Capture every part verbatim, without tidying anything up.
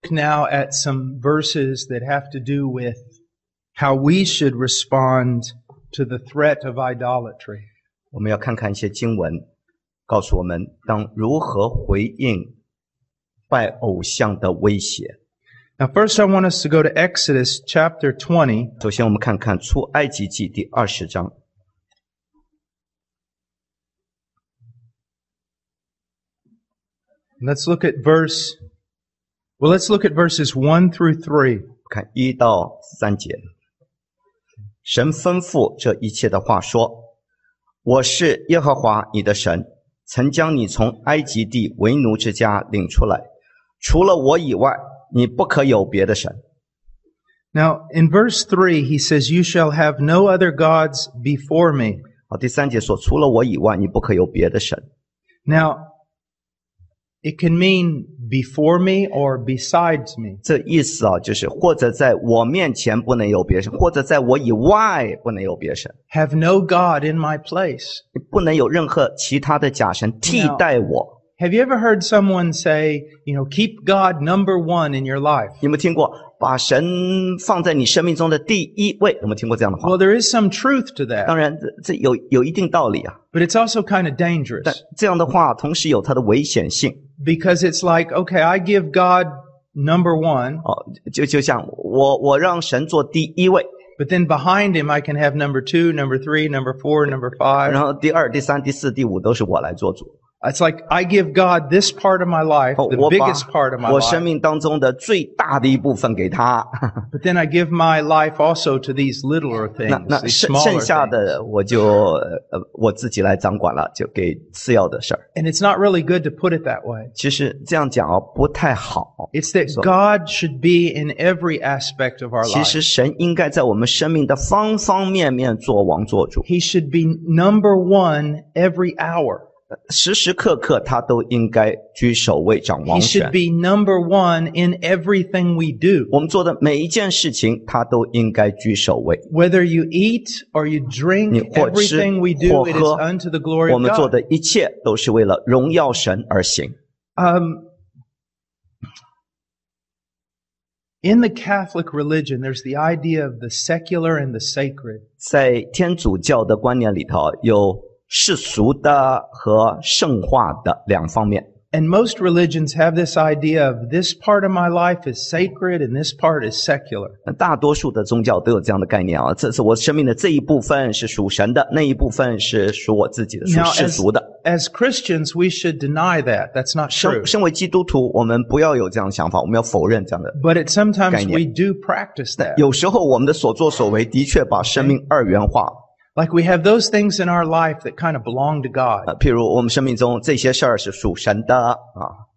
now at some verses that have to do with how we should respond to the threat of idolatry. 我们要看看一些经文，告诉我们当如何回应拜偶像的威胁。 Now, first I want us to go to Exodus chapter twenty. 首先我们看看出埃及记第二十章。 Let's look at verse, well, let's look at verses one through three. 看一到三节。神吩咐这一切的话说：我是耶和华你的神，曾将你从埃及地为奴之家领出来，除了我以外，你不可有别的神。 Now, in verse three, he says, You shall have no other gods before me. 好，第三节说，除了我以外，你不可有别的神。 Now, it can mean before me or besides me. 这意思啊，就是或者在我面前不能有别神，或者在我以外不能有别神。 Have no God in my place. 不能有任何其他的假神替代我。 Have you ever heard someone say, you know, keep God number one in your life? 有没有听过把神放在你生命中的第一位？有没有听过这样的话？ Well, there is some truth to that, 当然，这这有有一定道理啊。 but it's also kind of 但 dangerous 这样的话，同时有它的危险性。 because it's like, okay, I give God number one, 哦，就就像我我让神做第一位， but then behind him I can have number two, number three, number four, number 然 five. 后第二、第三、第四、第五都是我来做主。 It's like I give God this part of my life, 哦， the 我把 biggest part of my 我生 life, 命当中的最大的一部分给他， but then I give my life also to these littler 那 things, 那 these 剩 smaller 剩下 things. 的我就呃我自己来掌管了，就给次要的事儿。 And it's not really good to put it that way. 其实这样讲哦不太好。 It's that So- God should be in every aspect of our 其 life. 实神应该在我们生命的方方面面做王做主， He should be number one every hour. 时时刻刻他都应该居首位掌 He 王 should 权。 be number one in everything we do. 我们做的每一件事情，他都应该居首位。 Whether you eat or you 你 drink, 或吃 everything we do, 或 it is 喝， unto the glory 我 of 们做 God. 的一切都是为了荣耀神而行。 Um, in the Catholic religion, there's the idea of the secular and the sacred. 在天主教的观念里头，有世俗的和圣化的两方面。 And most religions have this idea of this part of my life is sacred and this part is secular. 大多数的宗教都有这样的概念啊，这是我生命的这一部分是属神的，那一部分是属我自己的，属 Now, 世 as, 俗的。 as Christians, we should deny that. That's not true. 身身为基督徒，我们不要有这样的想法，我们要否认这样的。 But it, sometimes 概念。 we do practice that. 有时候我们的所作所为的确把生命二元化。 Like we have those things in our life that kind of belong to God. 呃，譬如我们生命中这些事儿是属神的啊，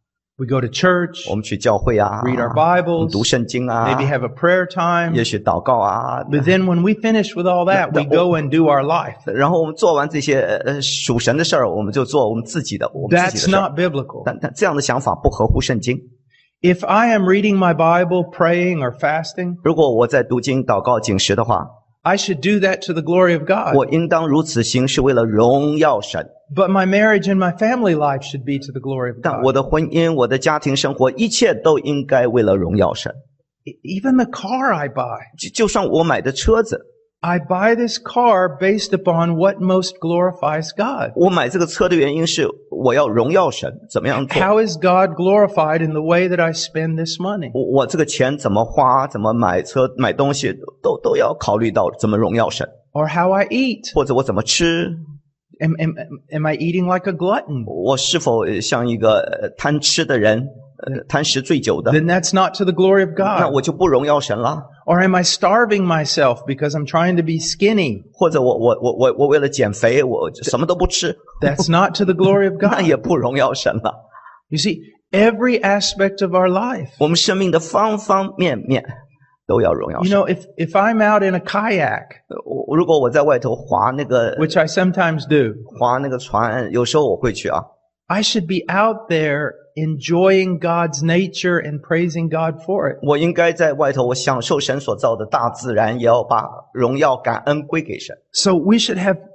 We go to church, 我们去教会啊， read our 我们读 Bibles, 圣经啊， maybe have a prayer time. 也许祷告啊。 But then when we finish with all that, we go and do our life. 然后我们做完这些呃属神的事儿，我们就做我们自己的，我们自己 That's 的事儿。 not biblical. 但但这样的想法不合乎圣经。 If I am reading my Bible, praying, or fasting, 如果我在读经、祷告、禁食的话， I should do that to the glory of God. 我应当如此行，是为了荣耀神。 But my marriage and my family life should be to the glory of 但 God. 我的婚姻、我的家庭生活，一切都应该为了荣耀神。 Even the car I buy. 就就算我买的车子， I buy this car based upon what most glorifies God. 我买这个车的原因是我要荣耀神，怎么样做？ How is God glorified in the way that I spend this money? 我我这个钱怎么花，怎么买车、买东西，都都要考虑到怎么荣耀神， Or how I eat? 或者我怎么吃， Am, am, am I eating like a glutton? 我是否呃像一个呃贪吃的人，呃贪食醉酒的， Then that's not to the glory of 那 God. 我就不荣耀神了。 Or am I starving myself because I'm trying to be skinny? 或者我我我我我为了减肥，我就什么都不吃， That's not to the glory of 那 God. 也不荣耀神了。 You see, every aspect of our life. 我们生命的方方面面都要荣耀 You 神。 know, if, if I'm out in a kayak, 我如果我在外头划那个 which I sometimes do, 划那个船，有时候我会去啊， I should be out there enjoying God's nature and praising God for it. 我应该在外头，我享受神所造的大自然，也要把荣耀感恩归给神。 So we should have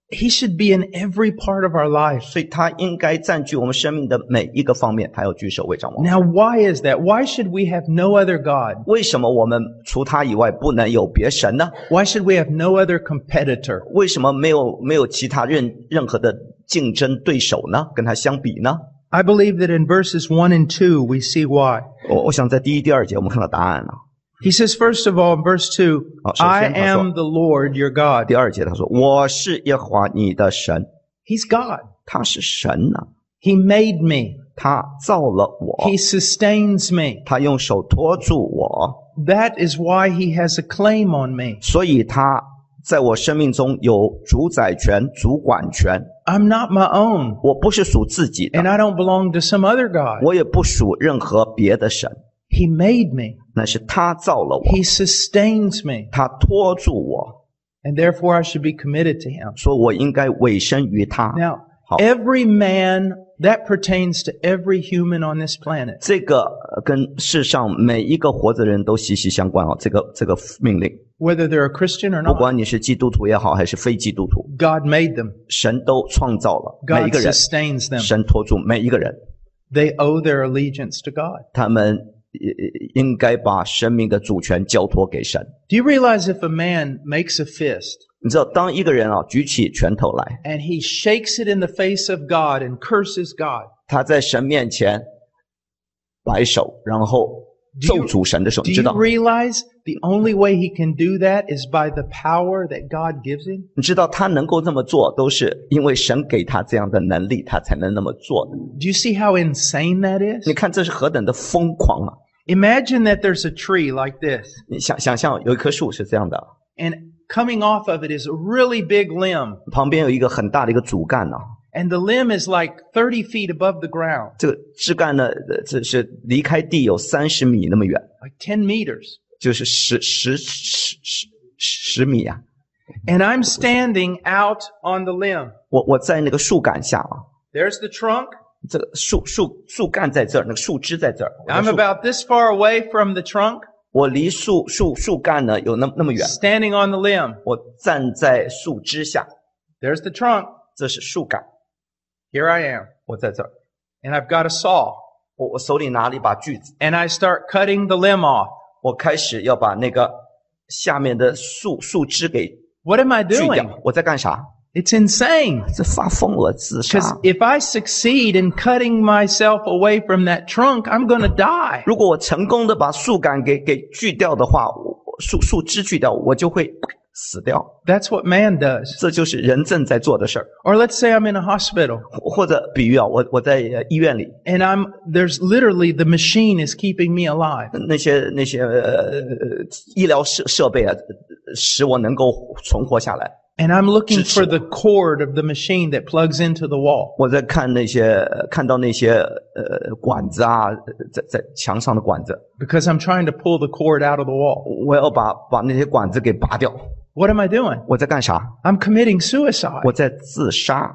He should be in every part of our life. 所以他应该占据我们生命的每一个方面，他要居首位掌王。 Now, why is that? Why should we have no other God? 为什么我们除他以外不能有别神呢？ Why should we have no other competitor? 为什么没有没有其他任任何的竞争对手呢？跟他相比呢？ I believe that in verses one and two, we see why. 我我想在第一、第二节我们看到答案了。 He says, first of all, in verse two, 好，首 I 先他说， am the Lord your God. 第二节他说：“我是耶和华你的神。 He's God. ” 他是神呐、 He made me. 他造了我， He sustains me. 他用手托住我， That is why he has a claim on me. 所以他在我生命中有主宰权、主管权。 I'm not my own, 我不是属自己的， and I don't belong to some other God. 我也不属任何别的神， He made me. 那是他造了我， He sustains me. 他托住我， And therefore I should be committed to him. 说我应该委身于他。 Now, 好， every man, that pertains to every human on this planet. 这个呃跟世上每一个活着的人都息息相关啊！这个这个命令， Whether they're a Christian or 不 not, 管你是基督徒也好，还是非基督徒， God made them. 神都创造了每一 God 个人， sustains them. 神托住每一个人， They owe their allegiance to God. 他们呃应该把生命的主权交托给神。 Do you realize if a man makes a fist 你知道，当一个人啊举起拳头来， and he shakes it in the face of God and curses God, 他在神面前摆手，然后咒诅神的时候， do 你知 you 道， realize the only way he can do that is by the power that God gives him? 你知道他能够这么做，都是因为神给他这样的能力，他才能那么做的。 Do you see how insane that is? 你看这是何等的疯狂啊！ Imagine that there's a tree like this, 你想想象有一棵树是这样的， and coming off of it is a really big limb, 旁边有一个很大的一个主干啊， and the limb is like thirty feet above the ground, 这个枝干呢，呃这是离开地有三十米那么远， like ten meters. 就是十十十十十米啊！ And I'm standing out on the limb. 我我在那个树干下啊， There's the trunk. 这个树树树干在这儿，那个树枝在这儿。我在 I'm 树 about this far away from the trunk, 我离树树树干呢有那那么远， standing on the limb. 我站在树枝下， There's the trunk. 这是树干， Here I am. 我在这儿， And I've got a saw. 我我手里拿了一把锯子， And I start cutting the limb off. 我开始要把那个下面的树树枝给 What am I 锯 doing? 掉。我在干啥？ It's insane. 这发疯了，自杀 Because。if I succeed in cutting myself away from that trunk, I'm going to die. 如果我成功的把树干给给锯掉的话，我树树枝锯掉，我就会死掉。 That's what man does. 这就是人正在做的事儿。 Or let's say I'm in a hospital 或者比喻啊，我我在呃医院里， and I'm, there's literally the machine is keeping me alive. 那些那些呃医疗设设备啊，使我能够存活下来。 And I'm looking 支持 for the cord of the machine that plugs into the wall. 我在看那些看到那些呃管子啊，在在墙上的管子， Because I'm trying to pull the cord out of the wall. 我要把把那些管子给拔掉。 What am I doing? 我在干啥？ I'm committing suicide. 我在自杀。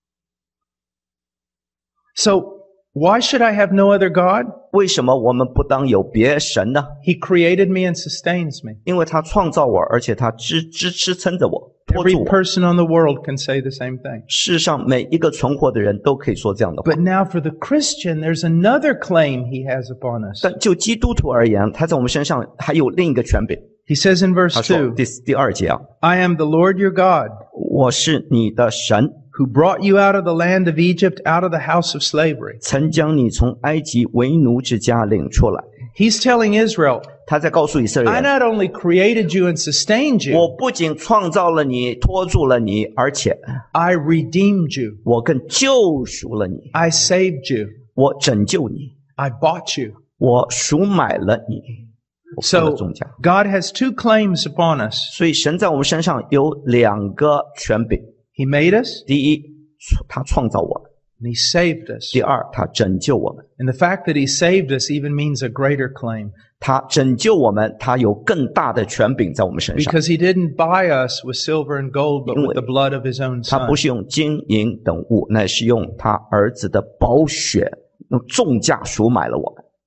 So why should I have no other God? 为什么我们不当有别神呢？ He created me and sustains me. 因为他创造我，而且他支支支撑着我，托 Every 住我。 person on the world can say the same thing. 世上每一个存活的人都可以说这样的话 But。now for the Christian, there's another claim he has upon us. 但就基督徒而言，他在我们身上还有另一个权柄。 He says in verse 他说 two, 第第二节啊， I am the Lord your God, 我是你的神， who brought you out of the land of Egypt, out of the house of slavery. 曾将你从埃及为奴之家领出来。 He's telling Israel, 他在告诉以色列 I 人， not only created you and sustained 我 you, 不仅创造了你，托住了你，而且 I redeemed you. 我更救赎了你， I saved you. 我拯救你， I bought you. 我赎买了你，我付了 So 重价。 God has two claims upon us. 所以神在我们身上有两个权柄： He made us 第一，他创造我们； and He saved us. 第二，他拯救我们。 And the fact that He saved us even means a greater claim. 他拯救我们，他有更大的权柄在我们身上。 Because He didn't buy us with silver and gold, but with the blood of His own 他 Son. 不是用金银等物，乃是用他儿子的宝血，用重价赎买了我们。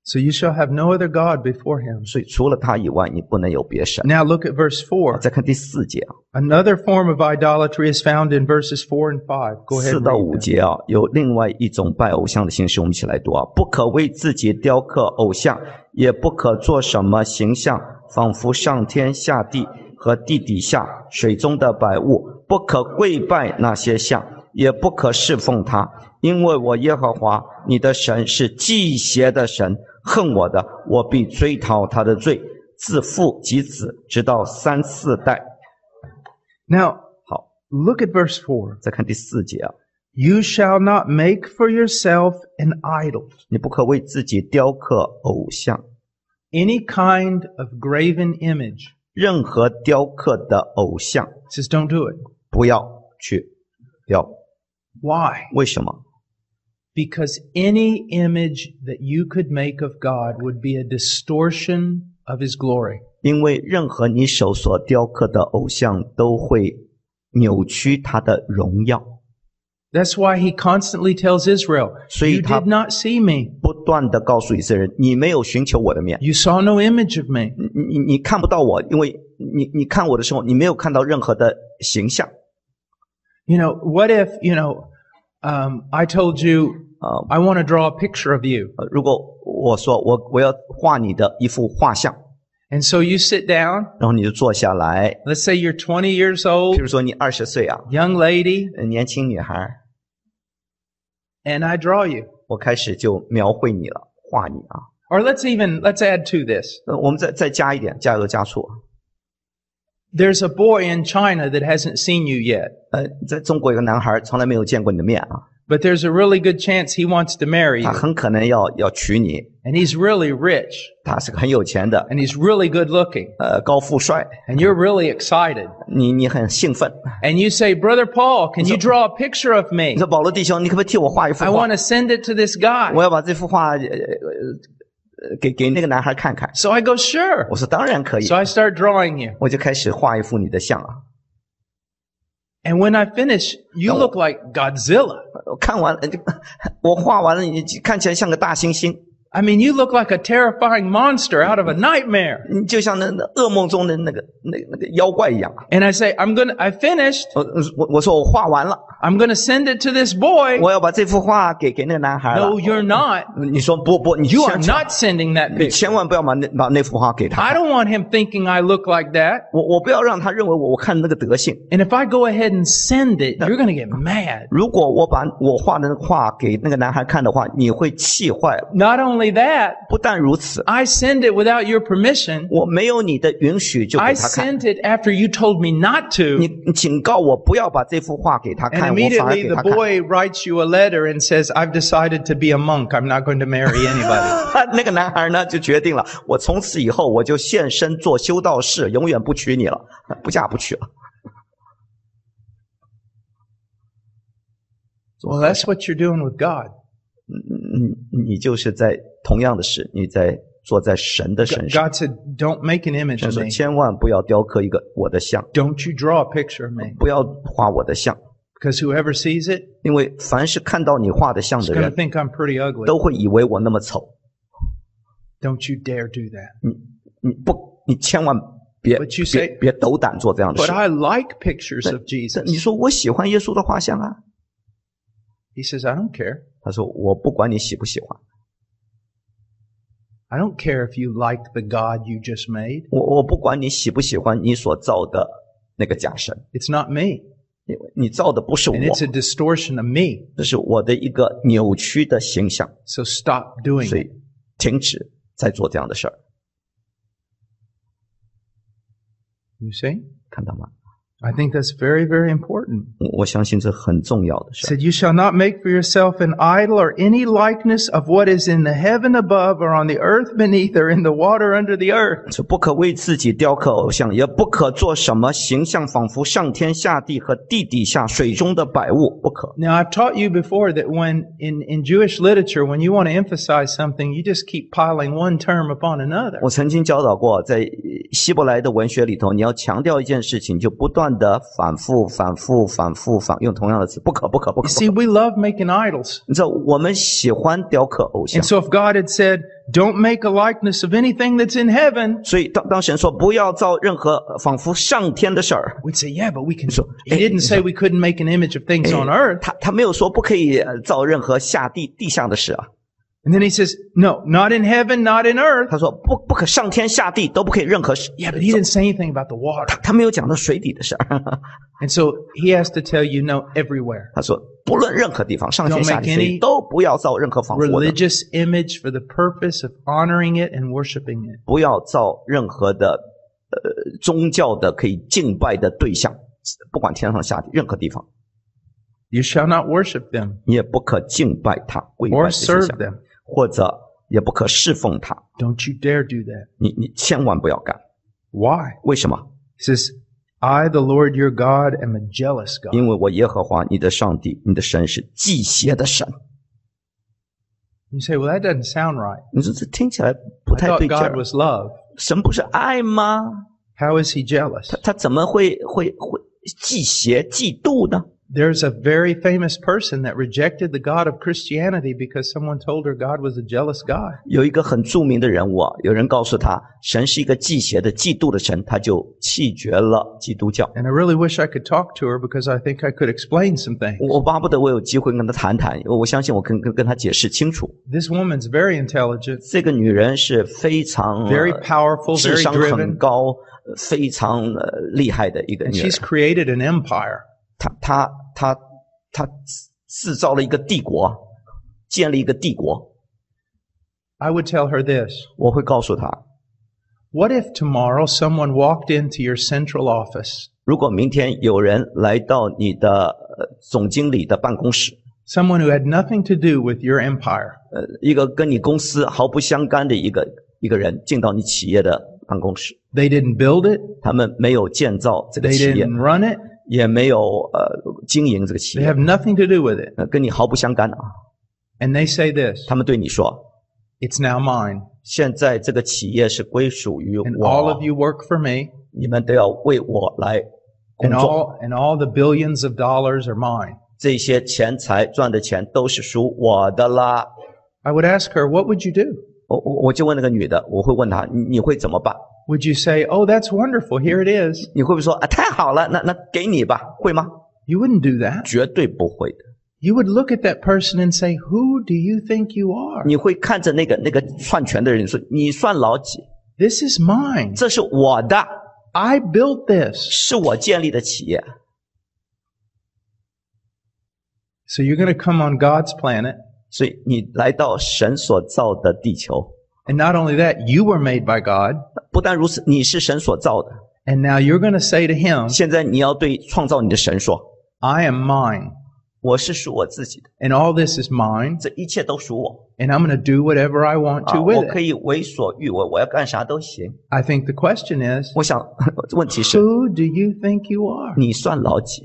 So you shall have no other God before him. 所以除了他以外，你不能有别神。 Now look at verse four. 再看第四节啊， Another form of idolatry is found in verses four and five. Go ahead 四 and 到 read 五 them. 节啊，有另外一种拜偶像的形式，我们一起来读啊。不可为自己雕刻偶像，也不可做什么形象，仿佛上天下地和地底下水中的百物，不可跪拜那些像，也不可侍奉他，因为我耶和华你的神是忌邪的神，恨我的，我必追讨他的罪，自父及子，直到三四代。 Now, 好， look at verse four. 再看第四节啊， You shall not make for yourself an idol, 你不可为自己雕刻偶像， any kind of graven image. 任何雕刻的偶像 It says don't do it. 不要去雕。 Why? 为什么？ Because any image that you could make of God would be a distortion of his glory. 因为任何你手所雕刻的偶像都会扭曲他的荣耀。 That's why he constantly tells Israel, 所以 you 他 did not see me. 不断的告诉以色列人，你没有寻求我的面， You saw no image of me. 你你你看不到我，因为你你看我的时候，你没有看到任何的形象。 You know, what if, you know, um, I told you, 呃 I want to draw a picture of you. 呃，如果我说我我要画你的一幅画像， And so you sit down. 然后你就坐下来， Let's say you're twenty years 譬 old, 如说你二十岁啊， young lady, 呃年轻女孩， and I draw you. 我开始就描绘你了，画你啊。 Or let's even, let's add to this. 呃，我们再再加一点，加油加醋。 There's a boy in China that hasn't seen you yet, 呃，在中国有个男孩从来没有见过你的面啊， but there's a really good chance he wants to marry 他 you. 很可能要要娶你， And he's really rich, 他是个很有钱的， and he's really good looking, 呃，高富帅， and you're really excited. 你你很兴奋。 And you say, Brother Paul, can you draw a picture of 你 me? 说保罗弟兄，你可不可以替我画一幅 I 画 want？to send it to this guy. 我要把这幅画呃呃呃给给那个男孩看看。 So I go, sure. 我说当然可以 So，I start drawing you. 我就开始画一幅你的像啊。 And when I finish, you look like Godzilla. 我看完了，就我画完了，你看起来像个大猩猩， I mean, you look like a terrifying monster out of a nightmare. 你就像那那噩梦中的那个那那个妖怪一样。 And I say, I'm gonna, I finished. 我我我说我画完了， I'm gonna send it to this boy. 我要把这幅画给给那个男孩了 No,。you're not. 你说不不，你 You are 千 not sending that 你 picture. 千万不要把那把那幅画给他 I 看。 don't want him thinking I look like that. 我我不要让他认为我我看那个德性。 And if I go ahead and send it, you're gonna get mad. 如果我把我画的那个画给那个男孩看的话，你会气坏了。 Not only that, 不但如此， I send it without your permission. 我没有你的允许就 I 给他看。 sent it after you told me not 你 to. 你警告我不要把这幅画给他 And 看，我反而 immediately 给 the 他看。 boy writes you a letter and says, I've decided to be a monk. I'm not going to marry anybody. 那个男孩呢就决定了，我从此以后我就现身做修道士，永远不娶你了，不嫁不娶了。 Well, that's what you're doing with God. 你你就是在同样的事，你在做在神的身上。 God said, don't make an image 神 of 说 me. 千万不要雕刻一个我的像， Don't you draw a picture of me. 不要画我的像， Because whoever sees it 因为凡是看到你画的像 is 的 going to 人， think I'm pretty ugly. 都会以为我那么丑。 Don't you dare do that. 你你不，你千万别 But you 别 say- 别斗胆做这样的 But 事。 I like pictures of 但 Jesus. 你说我喜欢耶稣的画像啊？ He says, I don't care. 他说我不管你喜不喜欢， I don't care if you like the God you just made. 我我不管你喜不喜欢你所造的那个假神， It's not me. 因为你造的不是我 And，it's a distortion of me. 这是我的一个扭曲的形象， So stop doing 所 it. 以停止再做这样的事儿， You see? 看到吗？ I think that's very, very important. 我我相信这很重要的 It 事儿。 said, You shall not make for yourself an idol or any likeness of what is in the heaven above or on the earth beneath or in the water under the earth. 说不可为自己雕刻偶像，也不可做什么形象，仿佛上天下地和地底下水中的百物，不可。 Now, I've taught you before that when in, in Jewish literature, when you want to emphasize something, you just keep piling one term upon another. 我曾经教导过，在希伯来的文学里头，你要强调一件事情，就不断断的反复、反复、反复、反用同样的词，不可、不可、不 You 可。 see, we love making idols. 你知道，我们喜欢雕刻偶像 And，so if God had said, don't make a likeness of anything that's in heaven, 所以当当神说不要造任何仿佛上天的事儿， we'd say, yeah, but we can. So, He didn't say we couldn't make an image of things on earth. 他他没有说不可以呃造任何下地地上的事啊。 And then he says, no, not in heaven, not in earth. 他说不不可上天下地都不可以任何事。 Yeah, but he didn't say anything about the water. 他他没有讲到水底的事儿。 And so he has to tell you, no, everywhere. 他说不论任何地方，上天 Don't 下 make 地水 any 底都不要造任何仿佛的， Religious image for the purpose of honoring it and worshiping it. 不要造任何的呃宗教的可以敬拜的对象，不管天上下地任何地方， You shall not worship them 你也不可敬拜他，跪拜 or 这些 serve 像， them. 或者也不可侍奉他。 Don't you dare do that. 你你千万不要干。 Why? 为什么？ He says, I, the Lord your God, am a jealous God. 因为我耶和华你的上帝，你的神是忌邪的神。 You say, well, that doesn't sound right. 你说这听起来不 I 太 thought 对劲 God 儿。 was love. 神不是爱吗？ How is he jealous? 他他怎么会会会忌邪嫉妒呢？ There's a very famous person that rejected the God of Christianity because someone told her God was a jealous God. 有一个很著名的人物啊，有人告诉他，神是一个忌邪的、嫉妒的神，他就弃绝了基督教。 And I really wish I could talk to her because I think I could explain some things. 我巴不得我有机会跟他谈谈，因为我相信我跟跟跟他解释清楚。 This woman's very intelligent, 这个女人是非常、呃 very powerful, 智 very 商很 driven, 高、呃非常呃厉害的一个 and 女人。 she's created an empire. 她她她她制造了一个帝国，建立一个帝国。 I would tell her this. 我会告诉她， What if tomorrow someone walked into your central office, 如果明天有人来到你的呃总经理的办公室， someone who had nothing to do with your empire, 呃，一个跟你公司毫不相干的一个一个人进到你企业的办公室， they didn't build it, 他们没有建造这个 they 企业， didn't run it, 也没有呃经营这个企 they 业， have nothing to do with it, 呃，跟你毫不相干啊。 and they say this, 他们对你说， it's now mine, 现在这个企业是归属于 and all 我 of，you work for me, 你们都要为我来工 and 作， all, and all the billions of dollars are mine. 这些钱财赚的钱都是属我的啦。 I would ask her, what would you do? 我我我就问那个女的，我会问她，你你会怎么办？ Would you say, oh, that's wonderful, here it is? 你会不会说啊，太好了，那那给你吧，会吗？ You wouldn't do that. 绝对不会的。 You would look at that person and say, who do you think you are? 你会看着那个那个篡权的人说，你算老几？ This is mine. 这是我的， I built this. 是我建立的企业。 So you're going to come on God's planet. 所以你来到神所造的地球， And not only that, you were made by God. 不但如此，你是神所造的。 And now you're going to say to him, 现在你要对创造你的神说， I am mine. 我是属我自己的， And all this is mine. 这一切都属我。 And I'm going to do whatever I want 啊， to 我 with 可 it. 以为所欲为，我要干啥都行。 I think the question is, 我想，问题是， who do you think you are? 你算老几？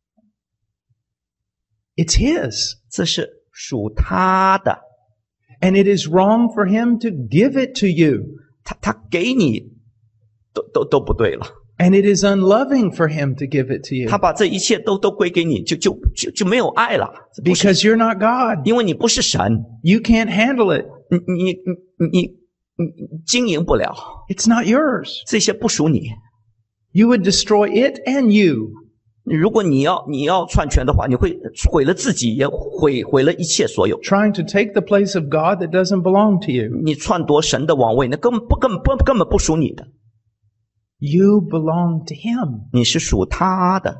It's his. 这是属他的， And it is wrong for him to give it to you. 他他给你，都都都不对了。 And it is unloving for him to give it to you. 他把这一切都都归给你，就就就就没有爱了。这不是 Because you're not God. 因为你不是神， You can't handle it. 你你你你你你经营不了， It's not yours. 这些不属你。 You would destroy it and you. 如果你要你要篡权的话，你会毁了自己，也毁毁了一切所有。 Trying to take the place of God that doesn't belong to you. 你篡夺神的王位，那根本不根本不根本不属你的， You belong to him. 你是属他的。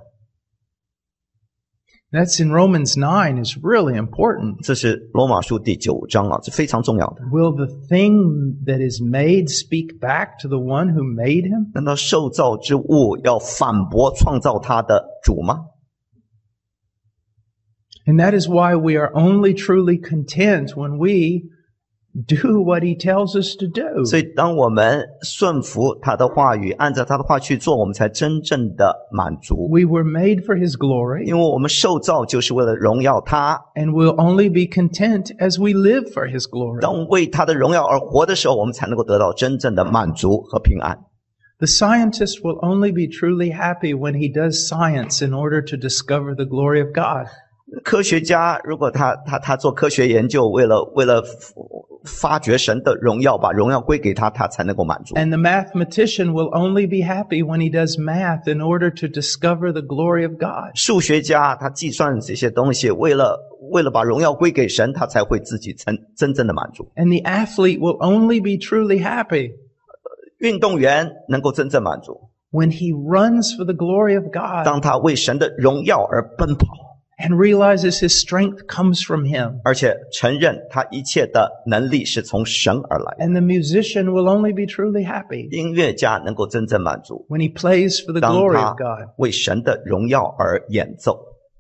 That's in Romans nine is really important. 这是罗马书第九章啊，这非常重要的。 Will the thing that is made speak back to the one who made him? 难道受造之物要反驳创造它的主吗？ And that is why we are only truly content when we do what he tells us to do. 所以当我们顺服他的话语，按照他的话去做，我们才真正的满足。 We were made for his glory, 因为我们受造就是为了荣耀他， and we'll only be content as we live for his glory. 当为他的荣耀而活的时候，我们才能够得到真正的满足和平安。 The scientist will only be truly happy when he does science in order to discover the glory of God. 科学家如果他他他做科学研究，为了为了发掘神的荣耀，把荣耀归给他，他才能够满足。 And the mathematician will only be happy when he does math in order to discover the glory of God. 数学家他计算这些东西，为了为了把荣耀归给神，他才会自己真真正的满足。 And the athlete will only be truly happy 运动员能够真正满足， when he runs for the glory of God 当他为神的荣耀而奔跑， and realizes his strength comes from him. 而且承认他一切的能力是从神而来。 And the musician will only be truly happy 音乐家能够真正满足， when he plays for the 当 glory 他 of God. 为神的荣耀而演奏。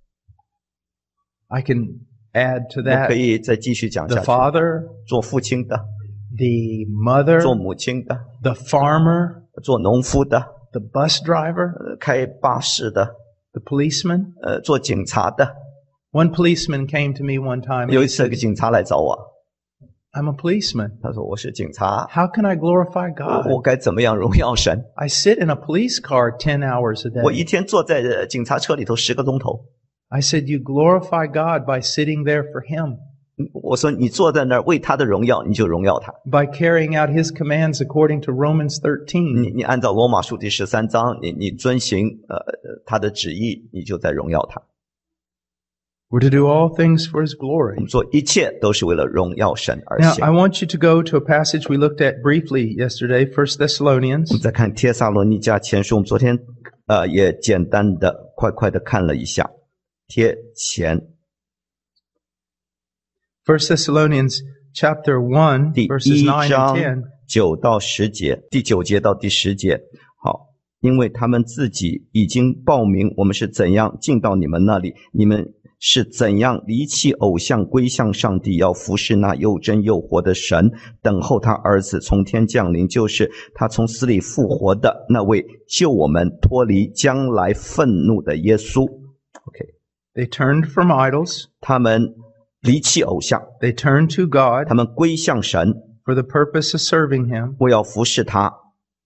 I can add to 我 that 可以再继续讲 the 下去。 father, 做父亲的， the mother, 做母亲的， the farmer, 做农夫的， the bus driver, 呃开巴士的， the policeman. 呃，做警察的。 One policeman came to me one time. and 有 he 一次，有 said, 个警察来找我， I'm a policeman. 他说：“我是警察， How can I glorify 我 God? 我该怎么样荣耀神？ I sit in a police car ten hours a 我一 day. 天坐在呃警察车里头十个钟头。 I said, you glorify God by sitting there for Him, 我说你坐在那儿为他的荣耀，你就荣耀他。 by carrying out His commands according to Romans 你 thirteen. 你按照罗马书第十三章，你你遵行呃他的旨意，你就在荣耀他。 We're to do all things for His 我 glory. 们做一切都是为了荣耀神而 Now, 行。 I want you to go to a passage we looked at briefly yesterday, First 我 Thessalonians. 们再看帖撒罗尼迦前书，我们昨天呃也简单的、快快的看了一下帖前 First Thessalonians chapter one, 第 verses 一 nine 章 and ten. 九到十节，第九节到第十节。好，因为他们自己已经报明我们是怎样进到你们那里，你们是怎样离弃偶像归向上帝，要服侍那又真又活的神，等候他儿子从天降临，就是他从死里复活的那位救我们脱离将来愤怒的耶稣。OK， They turned from idols. 他们离弃偶像， They turned to God 他们归向神， for the purpose of serving Him. 为要服侍他。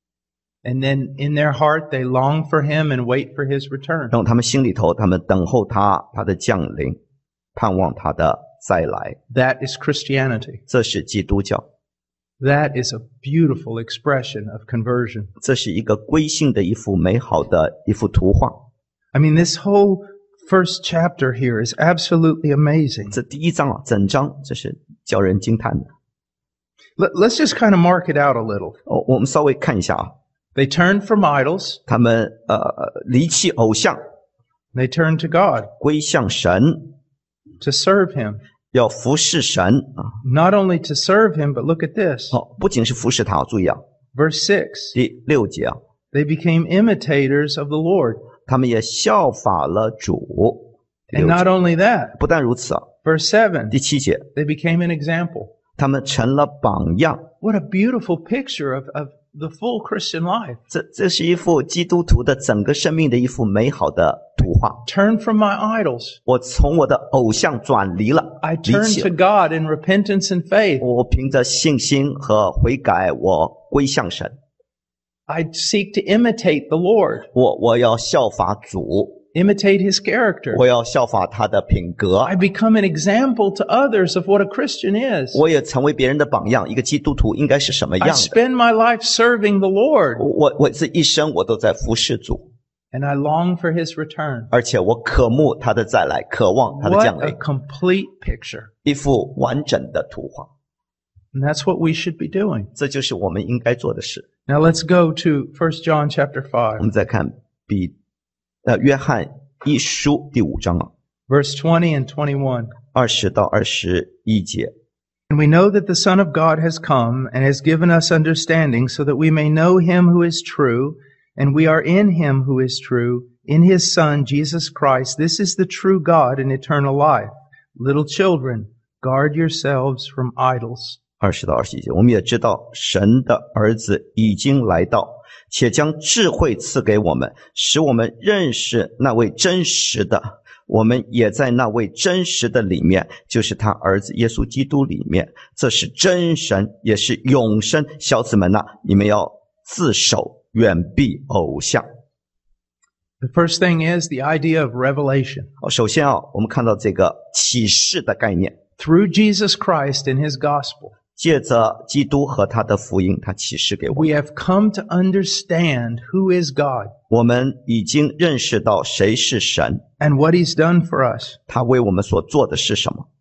And then in their heart, they long for Him and wait for His return. 然后他们心里头，他们等候他，他的降临，盼望他的再来。 That is Christianity. 这是基督教， That is a beautiful expression of conversion. 这是一个归信的一幅美好的一幅图画。 I mean, this whole first chapter here is absolutely amazing. 这第一章啊，整章这是叫人惊叹的。 Let, let's just kind of mark it out a little. 哦，我们稍微看一下啊， They turned from idols. 他们呃离弃偶像， They turned to God 归向神， to serve Him. 要服侍神啊。 Not only to serve Him, but look at this. 哦，不仅是服侍他，注意啊， Verse six. 第六节啊， They became imitators of the Lord. 他们也效法了主。第 And 六 not 节 only that, 不但如此啊， verse seven. 第七节， They became an example. 他们成了榜样。 What a beautiful picture of, of the full Christian life. 这这是一幅基督徒的整个生命的一幅美好的图画。 Turn from my idols. 我从我的偶像转离了， I 离 turn 弃 to 了。 God in repentance and faith. 我凭着信心和悔改，我归向神。 I seek to imitate the Lord, 我我要效法主， imitate His character. 我要效法他的品格。 I become an example to others of what a Christian is. 我也成为别人的榜样。一个基督徒应该是什么 I 样的？ spend my life serving the Lord, 我我这一生我都在服侍主， and I long for His return. 而且我渴慕他的再来，渴望他的降 What a 临， complete picture. 一幅完整的图画。 And that's what we should be doing. 这就是我们应该做的事。 Now let's go to First John chapter 我 five, 们再看比呃约翰一书第五章啊， verse twenty and twenty-one. 二十到二十一节。 And we know that the Son of God has come and has given us understanding so that we may know Him who is true, and we are in Him who is true, in His Son, Jesus Christ. This is the true God and eternal life. Little children, guard yourselves from idols. 二十到二十一节，我们也知道神的儿子已经来到，且将智慧赐给我们，使我们认识那位真实的。我们也在那位真实的里面，就是他儿子耶稣基督里面。这是真神，也是永生。小子们呐、你们要自守， 远避偶像。 The first thing is the idea of revelation. 好，首先啊，我们看到这个启示的概念， Through Jesus Christ and His gospel, 借着基督和他的福音，他启示给我 we 们。 have come to understand who is God 我们已经认识到谁是神， and what He's done for us. 他为我们所做的是什么。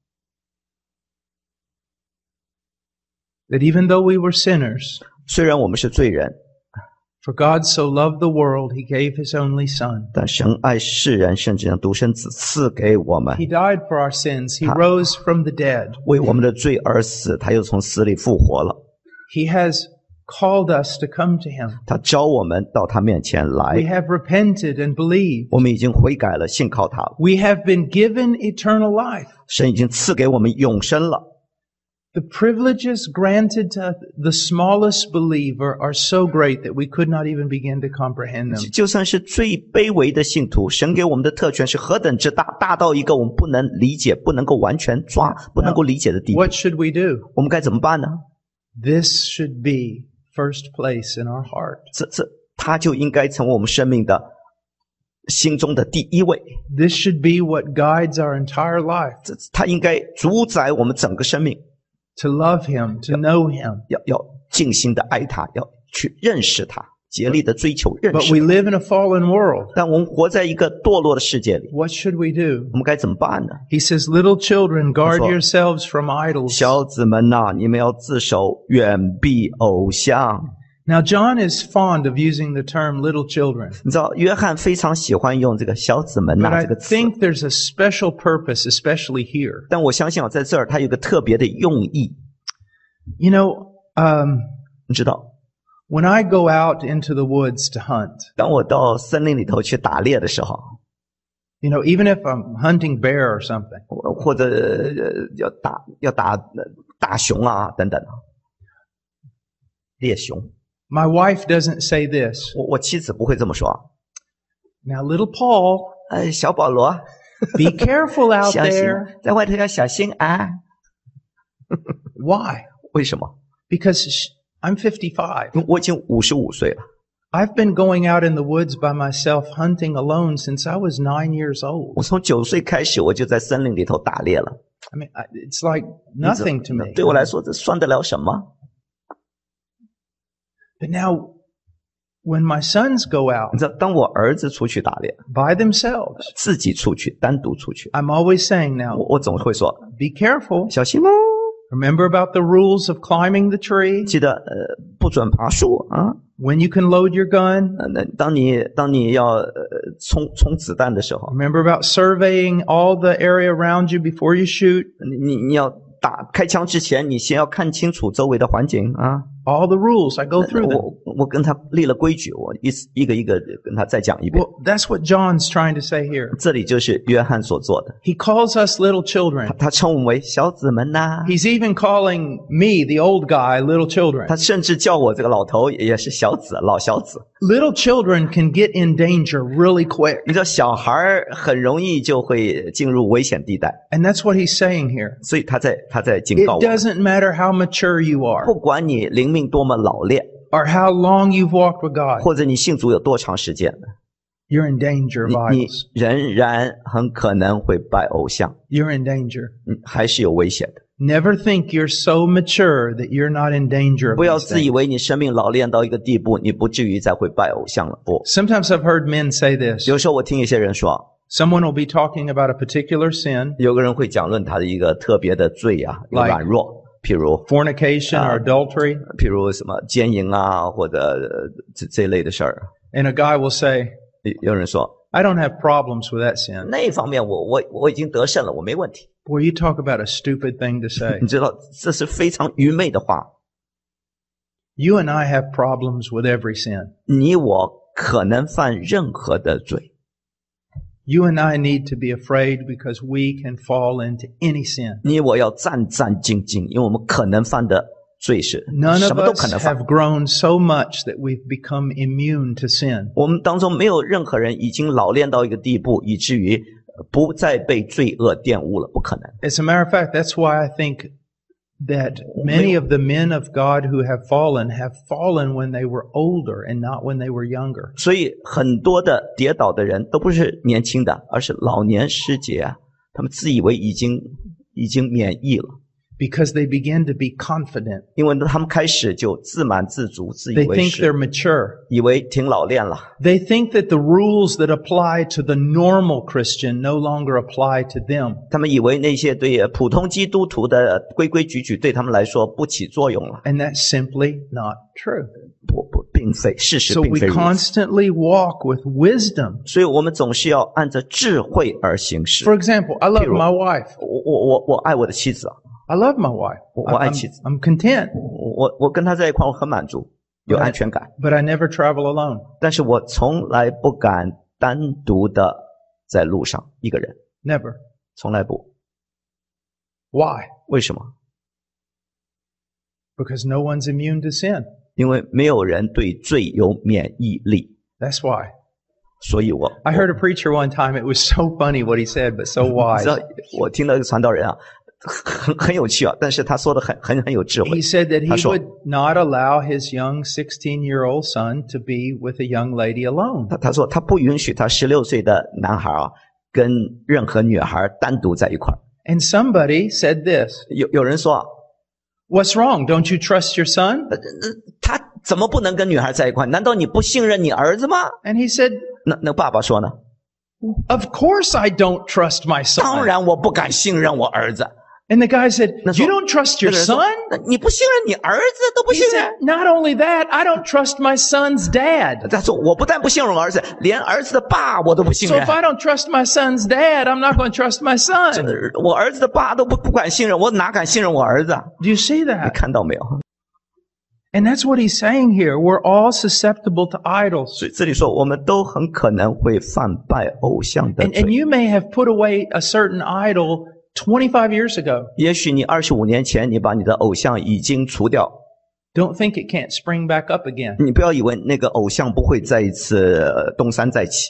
That even though we were sinners, 虽然我们是罪人， for God so loved the world, He gave His only Son. 但神爱世人，甚至将独生子赐给我们， He died for our sins. He rose from the dead. 为我们的罪而死，他又从死里复活了。 He has called us to come to Him. 他召我们到他面前 We 来， have repented and believed. 我们已经悔改了，信靠他了。 We have been given eternal life. 神已经赐给我们永生了。 The privileges granted to the smallest believer are so great that we could not even begin to comprehend them. 就算是最卑微的信徒，神给我们的特权是何等之大，大到一个我们不能理解、不能够完全抓、不能够理解的地步。 What should we do? 我们该怎么办呢？ This should be first place in our heart. 这这，他就应该成为我们生命的心中的第一位。 This should be what guides our entire life. 这他应该主宰我们整个生命。 To love Him, to know Him. 要要尽心的爱他，要去认识他，竭力的追求认 But 识 we 他。 live in a fallen world. 但我们活在一个堕落的世界里， What should we do? 我们该怎么办呢？ He says, little children, guard 他说， yourselves from idols. 小子们呐、你们要自守，远避偶像。 Now, John is fond of using the term little children. 你知道，约翰非常喜欢用这个小子们呐、 But 这 I 个词， think there's a special purpose, especially here. 但我相信啊，在这儿他有个特别的用意。 You know, um, 你知道， when I go out into the woods to hunt, 当我到森林里头去打猎的时候， you know, even if I'm hunting bear or something, 或或者呃要打要打呃大熊啊等等，猎熊。 my wife doesn't say this. 我我妻子不会这么说。 Now, little Paul, 哎，小保罗， be careful out 小心 there. 在外头要小心啊！ Why? 为什么？ Because sh- I'm fifty-five. 因为我已经五十五岁了， I've been going out in the woods by myself hunting alone since I was nine years old. 我从九岁开始我就在森林里头打猎了。 I mean, I- it's like nothing to me. 对我来说，这算得了什么？ But now, when my sons go out 你知道，当我儿子出去打猎， by themselves, 自己出去，单独出去， I'm always saying now, 我我总会说 be careful. 小心哦， Remember about the rules of climbing the tree? 记得呃不准爬树啊。 When you can load your gun? 呃那当你当你要呃冲冲子弹的时候， Remember about surveying all the area around you before you shoot? 你你你要打开枪之前，你先要看清楚周围的环境啊。 All the rules, I go through them. 我我跟他立了规矩，我一一个一个跟他再讲一遍。 Well, that's what John's trying to say here. 这里就是约翰所做的， He calls us little children. 他称我们为小子们呐、 He's even calling me, the old guy, little children. 他甚至叫我这个老头也是小子，老小子。 Little children can get in danger really quick. 你知道，小孩儿很容易就会进入危险地带， And that's what he's saying here. 所以他在他在警 It 告我， doesn't matter how mature you are 不管你灵命多么老练， or how long you've walked with God, 或者你信主有多长时间， you're in danger of 你你 idols. 仍然很可能会拜偶像， You're in danger. 嗯，还是有危险的。 Never think you're so mature that you're not in danger of 不要 these 自以 things. 为你生命老练到一个地步，你不至于再会拜偶像了。不， Sometimes I've heard men say this. 有时候我听一些人说， Someone will be talking about a particular sin, 有个人会讲论他的一个特别的罪啊，一个 Like- 软弱，譬如 fornication or Uh, adultery, 譬如什么奸淫啊，或者呃这这类的事儿。 and a guy will say, 有有人说 I don't have problems with that sin. 那一方面我我我已经得胜了，我没问题。 Boy, you talk about a stupid thing to say. 你知道这是非常愚昧的话。 You and I have problems with every sin. 你我可能犯任何的罪， You and I need to be afraid because we can fall into any sin. 你我要战战兢兢，因为我们可能犯的罪是 None 什 of 么都 us 可能犯。 have grown so much that we've become immune to sin. 我们当中没有任何人已经老练到一个地步，以至于不再被罪恶玷污了，不可能。 As a matter of fact, that's why I think that many of the men of God who have fallen have fallen when they were older and not when they were younger. 所以很多的跌倒的人都不是年轻的，而是老年失节啊，他们自以为已经已经免疫了。 Because they begin to be confident. 因为他们开始就自满自足，自以 They 为 think 是， they're mature. 以为挺老练了。 They think that the rules that apply to the normal Christian no longer apply to them. 他们以为那些对普通基督徒的规规矩矩对他们来说不起作用了。 And that's simply not true. 不不，并非，事实 So 并 we 非如此。 constantly walk with wisdom. 所以我们总是要按着智慧而行事。 For example, I love 譬如， my wife. 我我我我爱我的妻子啊， I love my wife. 我我爱 I'm, 妻子， I'm content, 我我跟她在一块儿我很满足，有安全感。 but I never travel alone. 但是我从来不敢单独的在路上一个人， Never. 从来不。 Why? 为什么？ Because no one's immune to sin. 因为没有人对罪有免疫力， That's why. 所以我 I heard a preacher one time. It was so funny what he said, but so 你 wise. 知道，我听到一个传道人啊，很很有趣啊，但是他说的很很很有智慧 He。said that he 他说， would not allow his young sixteen-year-old son to be with a young lady alone. 他他说他不允许他十六岁的男孩啊跟任何女孩单独在一块儿。 And somebody said this, 有有人说啊， "What's wrong? Don't you trust your son?" 呃呃他怎么不能跟女孩在一块？难道你不信任你儿子吗？ And he said, 那那爸爸说呢？ "Of course I don't trust my 当 son." 然我不敢信任我儿子。 And the guy said, 那说- "You don't trust your 那个人说 son?" 那你不信任你儿子都不 He 信任 said,。"Not only that, I don't trust my son's dad. 他说我不但不信任我儿子，连儿子的爸我都不信 So 任 if。I don't trust my son's dad, I'm not going to trust my son." 呃我儿子的爸都不不敢信任，我哪敢信任我儿子啊？ Do you see 你 that? 看到没有？ And that's what he's saying here. We're all susceptible to idols. 所以这里说，我们都很可能会犯拜偶像的 And, and 罪。 you may have put away a certain idol twenty-five years ago. 也许你二十五年前，你把你的偶像已经除掉， Don't think it can't spring back up again. 你不要以为那个偶像不会再一次呃东山再起。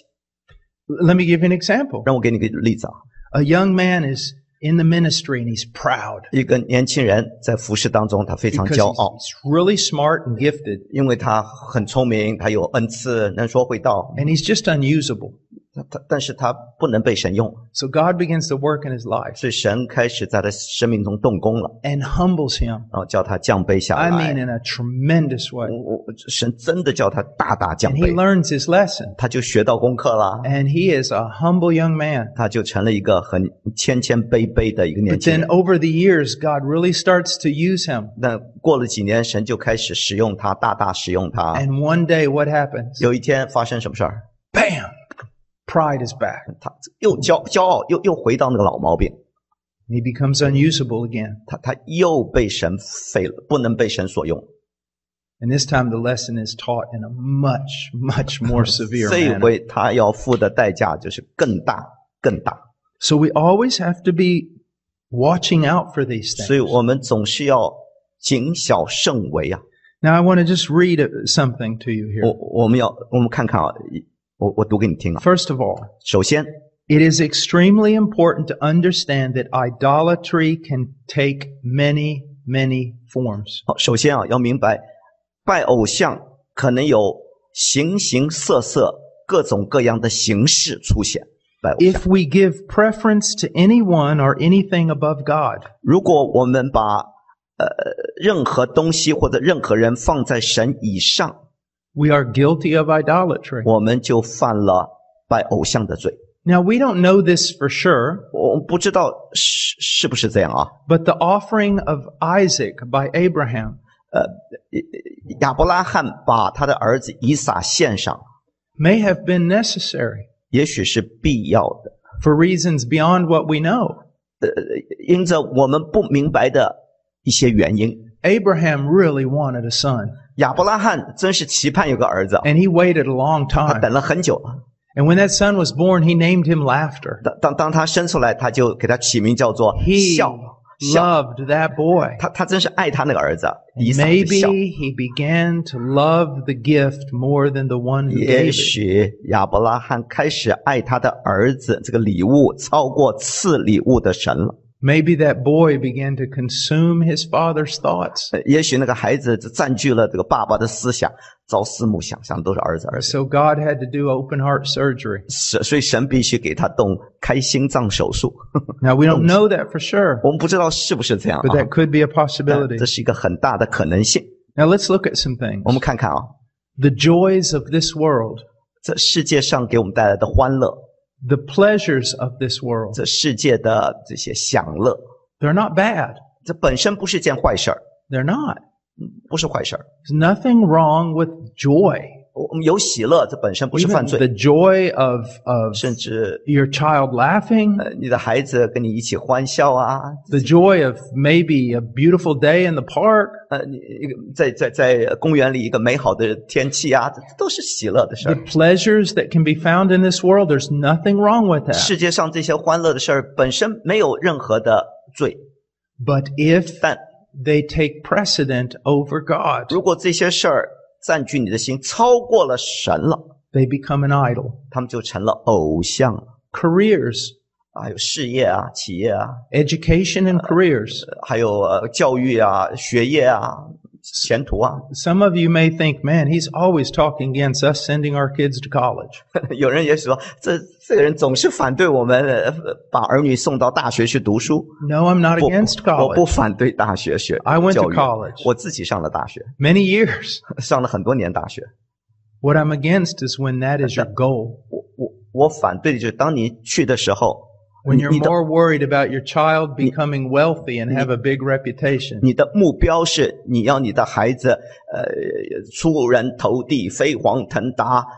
Let me give you an example. 让我给你个例子啊， A young man is in the ministry and he's proud 一个年轻人在服侍当中，他非常 because 骄 he's, 傲， he's really smart and gifted, 因为他很聪明，他有恩赐，能说会道， and he's just unusable. 他他但是他不能被神用， So God begins to work in his life 所以神开始在他生命中动工了， and humbles him. 然后叫他降卑下 I 来。 mean, in a tremendous way. 我我神真的叫他大大降 And he 卑， learns his lesson. 他就学到功课了， And he is a humble young man. 他就成了一个很谦谦卑卑的一个年 But 轻 then 人。 over the years, God really starts to use him. 那过了几年，神就开始使用他，大大使用他。 And one day, what happens? 有一天发生什么事儿？ Bam! Pride is back. 他又骄骄傲，又又回到那个老毛病， And he becomes unusable again. 他他又被神废了，不能被神所用。 And this time the lesson is taught in a much, much more severe 这一 manner. 回他要付的代价就是更大更大， So we always have to be watching out for these 所以 things. 我们总是要谨小慎微啊。 Now I want to just read uh, something to you 我 here. 我们要我们看看啊，我我读给你听啊。 First of all, 首先， it is extremely important to understand that idolatry can take many, many forms. 好，首先啊，要明白，拜偶像可能有形形色色、各种各样的形式出现。拜偶像， If we give preference to anyone or anything above God, 如果我们把呃任何东西或者任何人放在神以上， we are guilty of idolatry. 我们就犯了拜偶像的罪。 Now we don't know this for sure, 我不知道是是不是这样啊？ but the offering of Isaac by Abraham 亚伯拉罕把他的儿子以撒献上， may have been necessary 也许是必要的， for reasons beyond what we know. 因着我们不明白的一些原因。 Abraham really wanted a son, 亚伯拉罕真是期盼有个儿子， and he waited a long 他 time. 等了很久了。 And when that son was born, he named him Laughter. 当当当他生出来，他就给他起名叫做 He 笑笑。 loved that boy. 他他真是爱他那个儿子，以撒的笑。 Maybe he began to love the gift more than the one who 也 gave it. 许亚伯拉罕开始爱他的儿子这个礼物，超过赐礼物的神了。 Maybe that boy began to consume his father's thoughts. 也许那个孩子占据了这个爸爸的思想，朝思暮想，想都是儿子儿子。 So God had to do open heart surgery. 是，所以神必须给他动开心脏手术。 Now we don't know that for sure, 我们不知道是不是这样 but 啊 that，could be a 但 possibility. 这是一个很大的可能性。 Now let's look at some things. 我们看看啊， The joys of this world, 这世界上给我们带来的欢乐， the pleasures of this world, 这世界的这些享乐， they're not bad. 这本身不是件坏事儿， They're not. 不是坏事儿。 There's nothing wrong with joy. 我们有喜乐，这本身不是 Even 犯 the 罪， joy of, of 甚至 your child laughing, 呃，你的孩子跟你一起欢笑啊， the joy of maybe a beautiful day in the park, 呃，你一个在在在公园里一个美好的天气啊，这都是喜乐的事 the 儿。 pleasures that can be found in this world, there's nothing wrong with that. 世界上这些欢乐的事儿本身没有任何的罪， But if 但 they take precedent over God, 如果这些事儿占据你的心，超过了神了， they become an idol. 他们就成了偶像了。 Careers, 还有事业啊、企业啊， education and careers. 还有呃教育啊、学业啊、前途啊。 Some of you may think, man, he's always talking against us sending our kids to college. 有人也许说，这这个人总是反对我们呃把儿女送到大学去读书。 No, I'm not 不 against 我不 college. 反对大学学 I went to 教育 college. 我自己上了大学， Many years. 上了很多年大学。 What I'm against is when that is your goal. 我我我反对的就是当你去的时候， When 你 you're 你的 more worried about your child becoming wealthy and have a big reputation. 你的目标是你要你的孩子呃出人头地、飞黄腾达。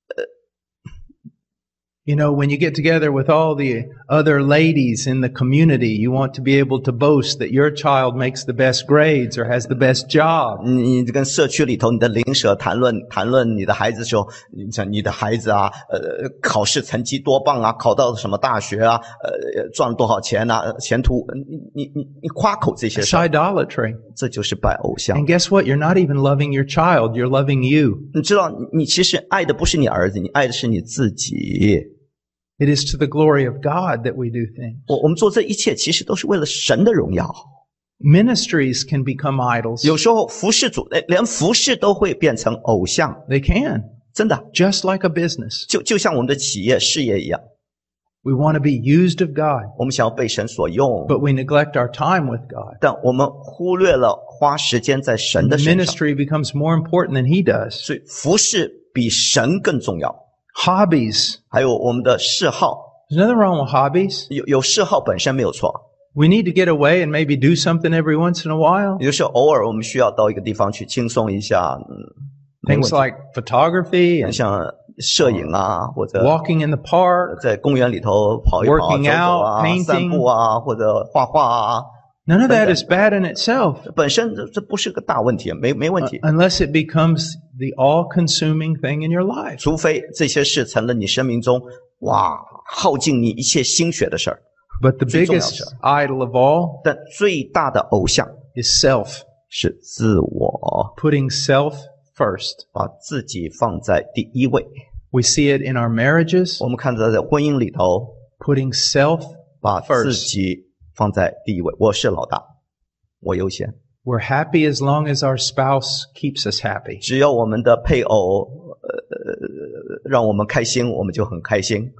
You know, when you get together with all the other ladies in the community, you want to be able to boast that your child makes the best grades or has the best job. 你跟社区里头你的邻舍谈论谈论你的孩子的时候，你像你的孩子啊，呃，考试成绩多棒啊，考到什么大学啊，呃，赚了多少钱啊，前途，你你你你夸口这些 It's 事儿， idolatry. 这就是拜偶像。 And guess what? You're not even loving your child. You're loving you. 你知道，你你其实爱的不是你儿子，你爱的是你自己。 It is to the glory of God that we do things. 我我们做这一切，其实都是为了神的荣耀。 Ministries can become idols. 有时候服侍主，连连服侍都会变成偶像， They can. 真的， Just like a business. 就就像我们的企业事业一样， We want to be used of God, 我们想要被神所用， but we neglect our time with God. 但我们忽略了花时间在神 The 的身上， ministry becomes more important than He does. 所以服侍比神更重要。 Hobbies. 还有我们的嗜好， There's nothing wrong with hobbies. 有有嗜好本身没有错， We need to get away and maybe do something every once in a while. 有时候偶尔我们需要到一个地方去轻松一下，嗯，没问 Things 题。 like photography and 像摄影啊，或者 walking in the park. 在公园里头跑一跑、 Working 走走啊、 out, painting 散步啊，或者画画啊， None of that is bad in itself 本身这这不是个大问题，没没问题。 unless it becomes the all-consuming thing in your life. 除非这些事成了你生命中哇耗尽你一切心血的事儿。 But the 最重要 biggest 是 idol of all 但最大的偶像 is self, 是自我， putting self first. 把自己放在第一位。 We see it in our marriages, 我们看到在婚姻里头， putting self 把自 first. 己放在第一位。我是老大，我优先。 We're happy as long as our spouse keeps us happy. 只要我们的配偶呃让我们开心，我们就很开心。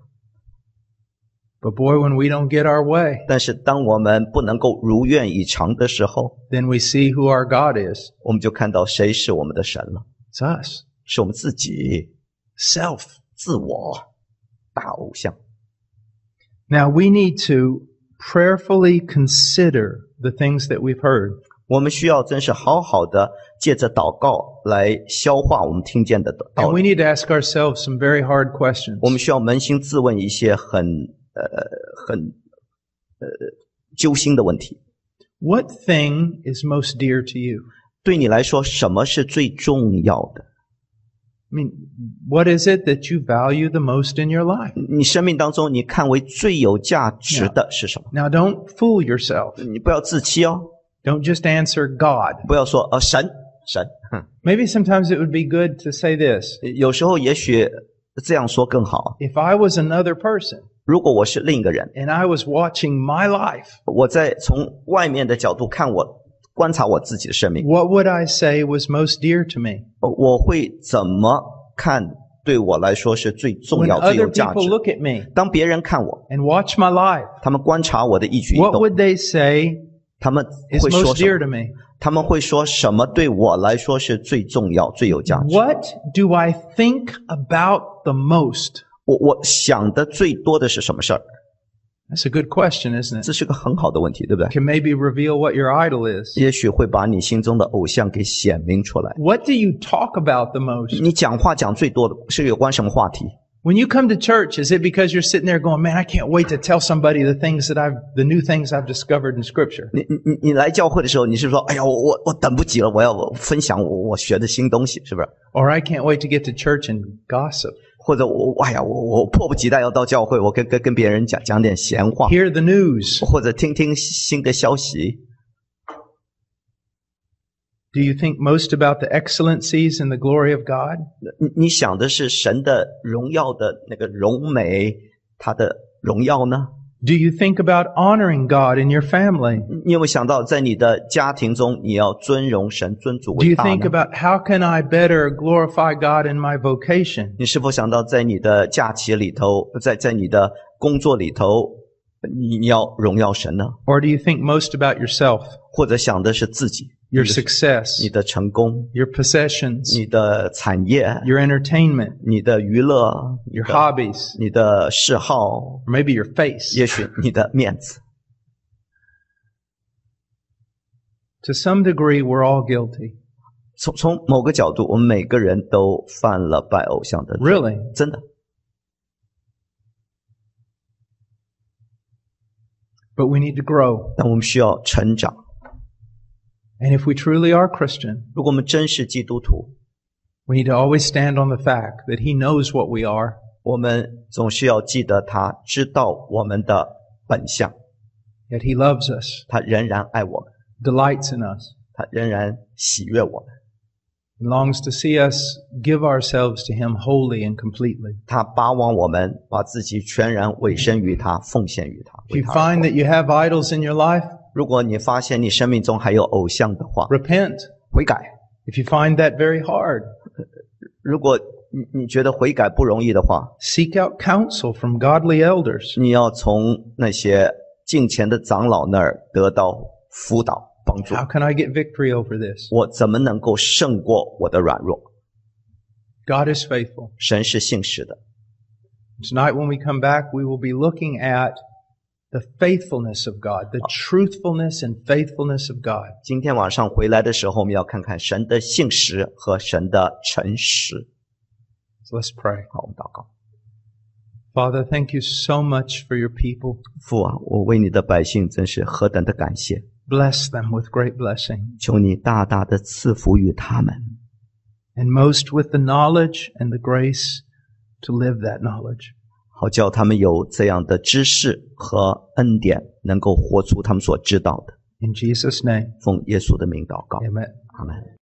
But boy, when we don't get our way, 但是当我们不能够如愿以偿的时候， then we see who our God is. 我们就看到谁是我们的神了， It's us. 是我们自己， Self. 自我，大偶像。 Now we need to prayerfully consider the things that we've heard. 我们需要真是好好的借着祷告来消化我们听见的道 And we 理。 need to ask ourselves some very hard questions. 我们需要扪心自问一些很呃很呃揪心的问题。 What thing is most dear to you? 对你来说，什么是最重要的？ I mean, what is it that you value the most in your life? 你生命当中你看为最有价值的是什么？ Now don't fool yourself. 你不要自欺哦， Don't just answer God. 不要说呃神神。哼 Maybe sometimes it would be good to say this. 有时候也许这样说更好。 If I was another person, 如果我是另一个人， and I was watching my life, 我在从外面的角度看我观察我自己的生命， what would I say was most dear to me? 我会怎么看对我来说是最重 When 要、最 other 有价 people 值？ look at me 当别人看我， and watch my life, 他们观察我的一举一 what 动， would they say 他们 is 会说 most 什 dear 么？ to me? 他们会说什么对我来说是最重要、最有价值？ What do I think about the most? 我我想的最多的是什么事儿？ That's a good question, isn't it? 这是个很好的问题，对不对？ Can maybe reveal what your idol is. 也许会把你心中的偶像给显明出来。 What do you talk about the most? 你讲话讲最多的是有关什么话题？ When you come to church, is it because you're sitting there going, man, I can't wait to tell somebody the things that I've, the new things I've discovered in Scripture? 你你你你来教会的时候，你是说，哎呀，我我我等不及了，我要分享我我学的新东西，是不是？ Or I can't wait to get to church and gossip. 或者我哎呀，我我迫不及待要到教会，我跟跟跟别人讲讲点闲话， Hear the news. 或者听听新的消息。 Do you think most about the excellencies and the glory of God? 你你想的是神的荣耀的那个荣美，他的荣耀呢？ Do you think about honoring God in your family? 你有没有想到，在你的家庭中，你要尊荣神、尊主 Do 为 you 大 think 呢？ about how can I better glorify God in my vocation? 你是否想到，在你的假期里头，在在你的工作里头，你你要荣耀神呢？ Or do you think most about yourself, 或者想的是自己、 your 你的 success, 你的成功、 your possessions, 你的产业、 your entertainment, 你的娱乐、 your hobbies, 你的嗜好， or maybe your face? 也许你的面子。 To some degree, we're all guilty. 从从某个角度，我们每个人都犯了拜偶像的罪， Really? 真的。 But we need to grow. 但我们需要成长。 And if we truly are Christian, 如果我们真是基督徒， we need to always stand on the fact that He knows what we are, 我们总是要记得他知道我们的本相， yet He loves us, 他仍然爱我们， delights in us, 他仍然喜悦我们， and longs to see us give ourselves to Him wholly and completely. 他巴望我们把自己全然委身于他，奉献于他。 If 为 you 他而 find 活 that you have idols in your life, 如果你发现你生命中还有偶像的话， repent. 悔改。 If you find that very hard, 如果你你觉得悔改不容易的话， seek out counsel from godly elders. 你要从那些敬虔的长老那儿得到辅导帮助。 How can I get victory over this? 我怎么能够胜过我的软弱？ God is faithful. 神是信实的。 Tonight when we come back, we will be looking at the faithfulness of God, the truthfulness and faithfulness of God. 今天晚上回来的时候，我们要看看神的信实和神的诚实。 So let's pray. 好，我们祷告。 Father, thank you so much for your people. 父啊，我为你的百姓真是何等的感谢！ Bless them with great blessing, 求你大大的赐福于他们， and most with the knowledge and the grace to live that knowledge. 好叫他们有这样的知识和恩典，能够活出他们所知道的。 In Jesus' name, 奉耶稣的名祷告， amen. 阿门。